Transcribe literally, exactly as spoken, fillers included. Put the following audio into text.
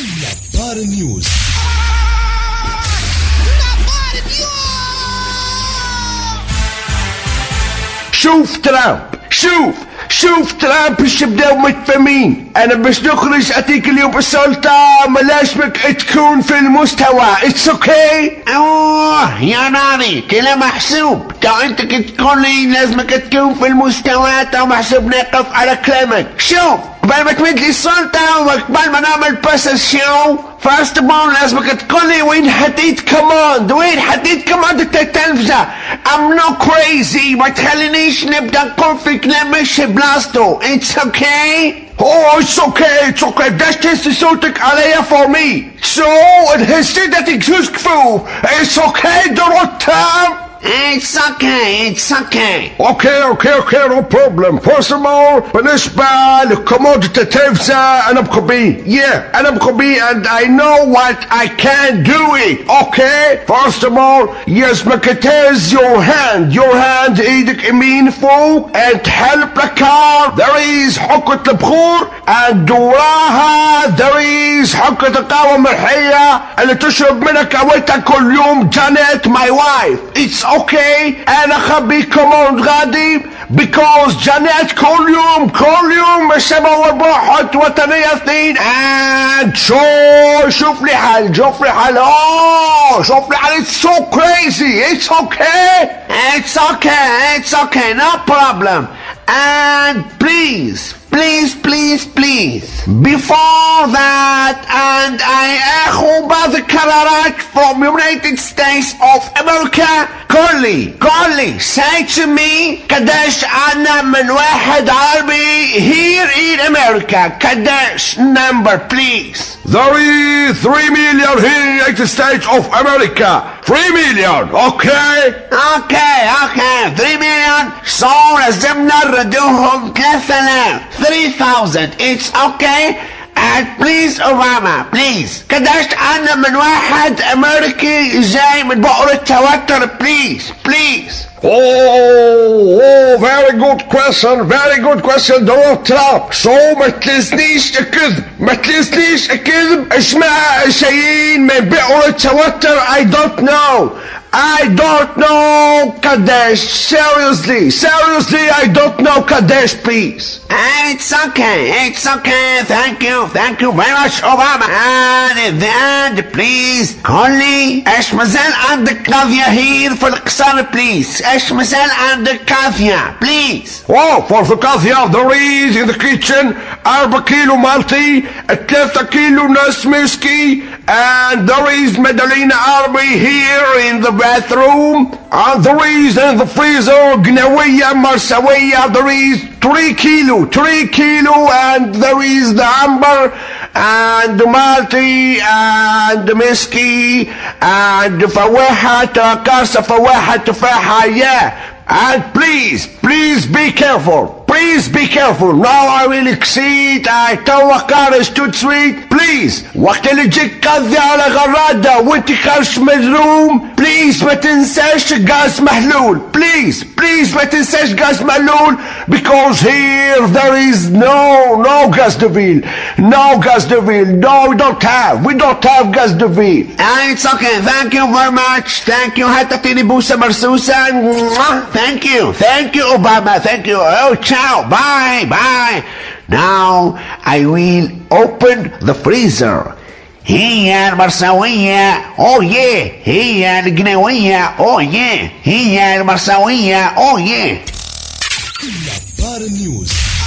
نظار نيوز. شوف ترامب، شوف شوف ترامب ايش بداو متفاهمين. انا باش نخرج اتيك اليوم بالسلطة ما لازمك تكون في المستوى. اتس اوكي. اوه يا ناري كلام محسوب. تو انت كنت تقول لي لازمك تكون في المستوى، تو محسوب نقف على كلامك. شوف قبل ما تمد لي السلطة وقبل ما نعمل باساسيون فاست بون لازمك تقول لي وين حطيت كوماند، وين حطيت كوماند التلفزة. I'm not crazy. ما تخلينيش نبدا نقول في كلام مش بلاستو. It's okay. Oh, it's okay, it's okay. بداش تهز صوتك عليا for me. So, هزتك جوزكفو. It's okay, دروتام. It's okay, it's okay. Okay, okay, okay, no problem. First of all, بالنسبة لكومودة التلفزة أنا بخبي. Yeah, أنا بخبي and I know what I can do it. Okay? First of all, يلزمك تهز your hand. Your hand إيدك يمين فوق and help the car. There is حقة البخور and وراها there is حقة القهوة الملحية اللي تشرب منها قهوتها كل يوم. جانيت my wife. It's okay. أنا خبي كوموند غادي because جانيت كل يوم كل يوم السبع واربعة وثمانية اثنين and شو شوف لي حل شوف لي حل. oh شوف لي حل. it's so crazy. it's okay. It's okay, it's okay, no problem. And please, please, please, please, before that, and I echo بعض القرارات from United States of America. قول لي قول لي say to me قديش عنا من واحد عربي here in America. قديش number please. There is three million here in the United States of America. three million. Okay. Okay, okay, three million. So لازمنا نردوهم ثلاثة آلاف. three thousand. It's okay. And please Obama, please. قديش عنا من واحد أمريكي جاي من بؤر التوتر. Please, please. Oh, oh, very good question, very good question. Donald Trump. So ما تلزنيش الكذب، ما تلزنيش الكذب. اسمع شيئين من بئر التوتر. I don't know. I don't know قديش. Seriously, seriously, I don't know قديش please. It's okay, it's okay. Thank you, thank you very much Obama. And in the end, please قول لي ايش مازال عندك قضية هير في القصر please. ايش مازال عندك قضية please. Oh, for the قضية there is in the kitchen أربعة كيلو مالتي، ثلاثة كيلو ناس مسكي and there is Madalena Army here in the bathroom and there is in the freezer قنوية مرسوية. There is three kilo, three kilo and there is the amber and the malti and the miski and the فواحة كاسة فواحة تفاحة. yeah. And please, please be careful. Please be careful. Now I will exceed. I توقع is too sweet. Please. وقت اللي تجيك قضي على غرادة وانت خارج من الروم please ما تنساش غاز محلول. Please, please ما تنساش غاز محلول because here there is no, no gas de ville. No gas de ville. No, we don't have. We don't have gas de ville. And it's okay. Thank you very much. Thank you. هتعطيني بوسة مرسوسة. Thank you. Thank you Obama. Thank you. Oh ciao. Bye. Bye. Now I will open the freezer. هي المرسوية. Oh yeah. هي القنوية. Oh yeah. هي المرسوية. Oh yeah. نظار نيوز.